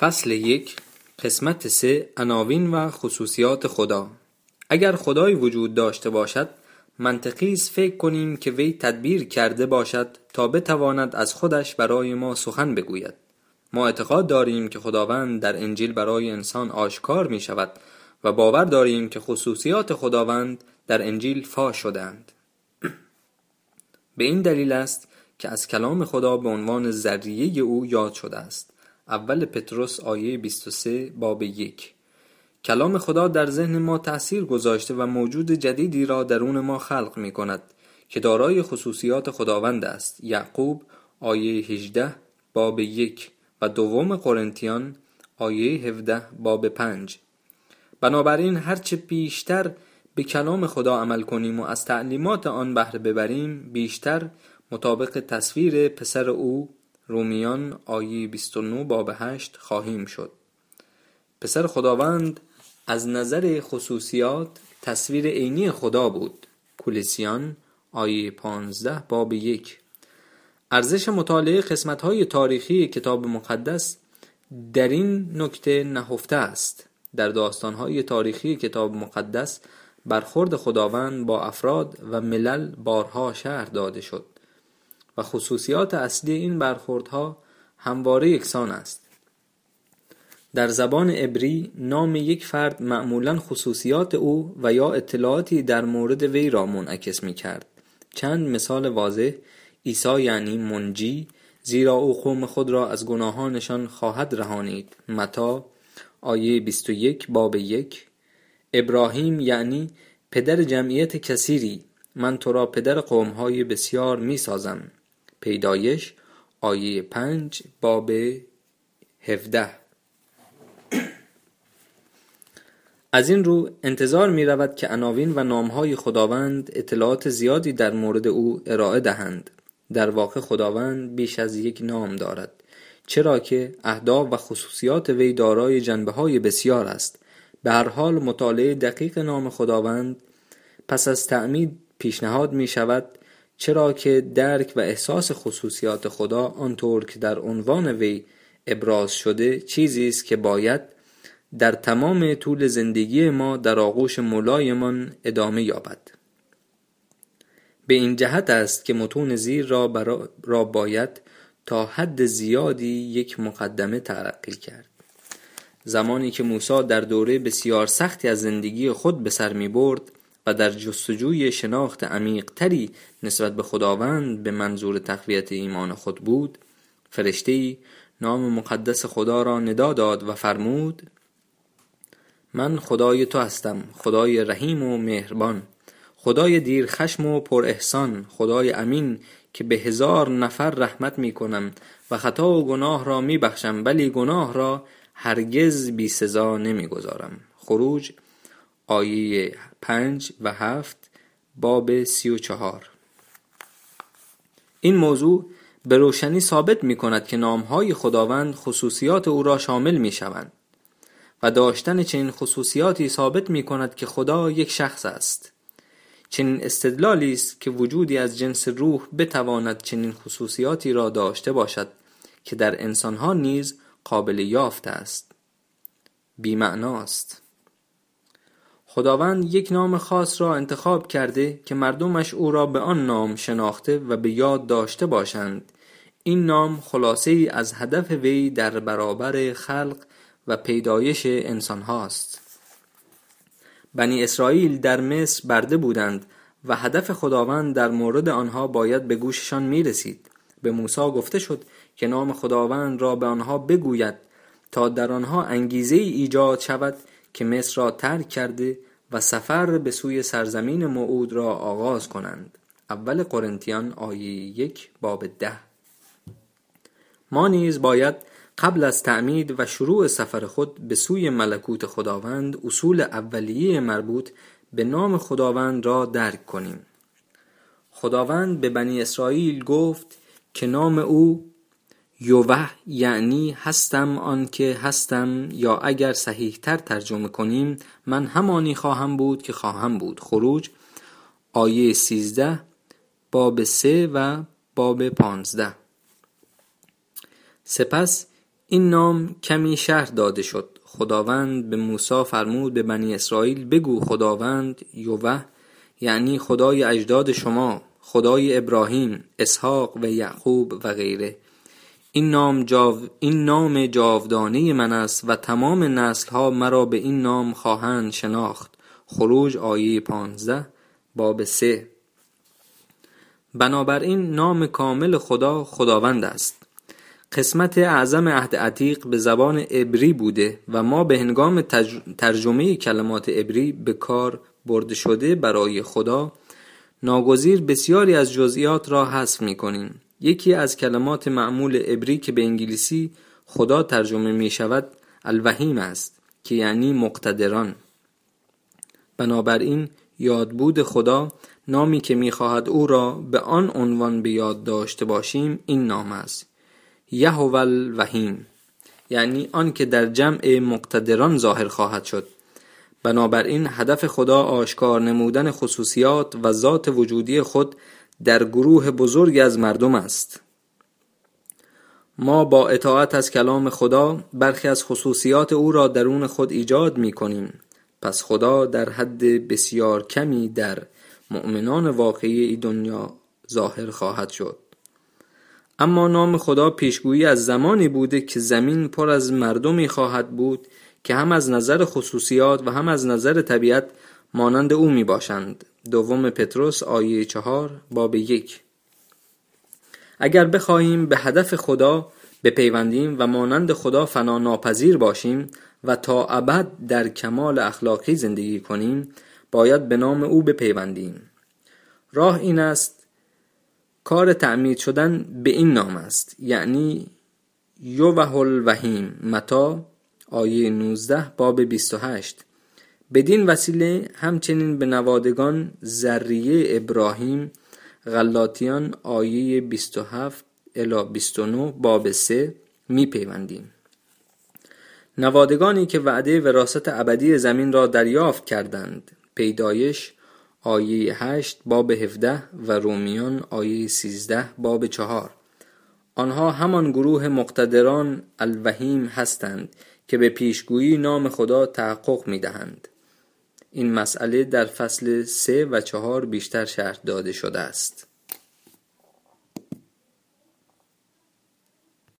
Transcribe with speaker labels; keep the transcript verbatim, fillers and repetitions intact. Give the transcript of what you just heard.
Speaker 1: فصل یک، قسمت سه، عناوین و خصوصیات خدا. اگر خدای وجود داشته باشد، منطقی است فکر کنیم که وی تدبیر کرده باشد تا بتواند از خودش برای ما سخن بگوید. ما اعتقاد داریم که خداوند در انجیل برای انسان آشکار می شود و باور داریم که خصوصیات خداوند در انجیل فاش شدند. به این دلیل است که از کلام خدا به عنوان ذریه او یاد شده است. اول پتروس آیه بیست و سه باب یک. کلام خدا در ذهن ما تأثیر گذاشته و موجود جدیدی را درون ما خلق می کند که دارای خصوصیات خداوند است. یعقوب آیه هجده باب یک و دوم قرنتیان آیه هفده باب پنج. بنابراین هرچه بیشتر به کلام خدا عمل کنیم و از تعلیمات آن بهره ببریم، بیشتر مطابق تصویر پسر او رومیان آیه بیست و نه باب هشت خواهیم شد. پسر خداوند از نظر خصوصیات تصویر عینی خدا بود. کولوسیان آیه پانزده باب یک. ارزش مطالعه قسمت‌های تاریخی کتاب مقدس در این نکته نهفته است. در داستان‌های تاریخی کتاب مقدس برخورد خداوند با افراد و ملل بارها شرح داده شد و خصوصیات اصلی این برخوردها همواره یکسان است. در زبان عبری نام یک فرد معمولاً خصوصیات او و یا اطلاعاتی در مورد وی را منعکس می کرد. چند مثال واضح: عیسی یعنی منجی، زیرا او قوم خود را از گناهانشان خواهد رهانید. متی آیه بیست و یک باب یک. ابراهیم یعنی پدر جمعیت کثیری، من تو را پدر قوم‌های بسیار می سازم. پیدایش آیه پنج باب هفده. از این رو انتظار می رود که عناوین و نامهای خداوند اطلاعات زیادی در مورد او ارائه دهند. در واقع خداوند بیش از یک نام دارد، چرا که اهداف و خصوصیات وی دارای جنبه‌های بسیار است. به هر حال مطالعه دقیق نام خداوند پس از تعمید پیشنهاد می شود، چرا که درک و احساس خصوصیات خدا آنطور که در عنوان وی ابراز شده چیزی است که باید در تمام طول زندگی ما در آغوش مولایمان ادامه یابد. به این جهت است که متون زیر را, برا را باید تا حد زیادی یک مقدمه تلقی کرد. زمانی که موسی در دوره بسیار سختی از زندگی خود به سر می برد و در جستجوی شناخت عمیق تری نسبت به خداوند به منظور تقویت ایمان خود بود، فرشته‌ای نام مقدس خدا را ندا داد و فرمود: من خدای تو هستم، خدای رحیم و مهربان، خدای دیر خشم و پر احسان، خدای امین که به هزار نفر رحمت می کنم و خطا و گناه را می بخشم، ولی گناه را هرگز بی سزا نمی گذارم. خروج آیه پنج و هفت باب سی و چهار. این موضوع به روشنی ثابت می کند که نامهای خداوند خصوصیات او را شامل می شوند و داشتن چنین خصوصیاتی ثابت می کند که خدا یک شخص است. چنین استدلالی است که وجودی از جنس روح بتواند چنین خصوصیاتی را داشته باشد که در انسانها نیز قابل یافت است، بی معناست. خداوند یک نام خاص را انتخاب کرده که مردمش او را به آن نام شناخته و به یاد داشته باشند. این نام خلاصه ای از هدف وی در برابر خلق و پیدایش انسان هاست. بنی اسرائیل در مصر برده بودند و هدف خداوند در مورد آنها باید به گوششان می رسید. به موسی گفته شد که نام خداوند را به آنها بگوید تا در آنها انگیزه ای ایجاد شود که مصر را ترک کرده و سفر به سوی سرزمین موعود را آغاز کنند. اول قرنتیان آیه یک باب ده. ما نیز باید قبل از تعمید و شروع سفر خود به سوی ملکوت خداوند اصول اولیه مربوط به نام خداوند را درک کنیم. خداوند به بنی اسرائیل گفت که نام او یوه یعنی هستم آن که هستم، یا اگر صحیح تر ترجمه کنیم من همانی خواهم بود که خواهم بود. خروج آیه سیزده باب سه و باب پانزده. سپس این نام کمی شرح داده شد. خداوند به موسی فرمود به بنی اسرائیل بگو خداوند یوه یعنی خدای اجداد شما، خدای ابراهیم، اسحاق و یعقوب و غیره. این نام جاو این نام جاودانه من است و تمام نسل ها مرا به این نام خواهند شناخت. خروج آیه پانزده باب سه. بنابراین نام کامل خدا خداوند است. قسمت اعظم عهد عتیق به زبان عبری بوده و ما به هنگام تج... ترجمه کلمات عبری به کار برده شده برای خدا ناگزیر بسیاری از جزئیات را حذف می‌کنیم. یکی از کلمات معمول عبری که به انگلیسی خدا ترجمه می شود الوهیم است که یعنی مقتدران. بنابراین یادبود خدا، نامی که می خواهد او را به آن عنوان به یاد داشته باشیم، این نام است: یهوه الوهیم، یعنی آن که در جمع مقتدران ظاهر خواهد شد. بنابراین هدف خدا آشکار نمودن خصوصیات و ذات وجودی خود در گروه بزرگ از مردم است. ما با اطاعت از کلام خدا برخی از خصوصیات او را درون خود ایجاد می کنیم. پس خدا در حد بسیار کمی در مؤمنان واقعی دنیا ظاهر خواهد شد. اما نام خدا پیشگویی از زمانی بوده که زمین پر از مردمی خواهد بود که هم از نظر خصوصیات و هم از نظر طبیعت مانند او می باشند. دوم پتروس آیه چهار باب یک. اگر بخواهیم به هدف خدا بپیوندیم و مانند خدا فنا ناپذیر باشیم و تا ابد در کمال اخلاقی زندگی کنیم، باید به نام او بپیوندیم. راه این است: کار تعمید شدن به این نام است، یعنی یوه الوهیم. متی آیه نوزده باب بیست و هشت. بدین وسیله همچنین به نوادگان ذریه ابراهیم، غلاطیان آیه بیست و هفت الی بیست و نه باب سه می پیوندیم. نوادگانی که وعده وراثت ابدی زمین را دریافت کردند. پیدایش آیه هشت باب هفده و رومیان آیه سیزده باب چهار. آنها همان گروه مقتدران الوهیم هستند که به پیشگویی نام خدا تحقق می دهند. این مسئله در فصل سه و چهار بیشتر شرح داده شده است.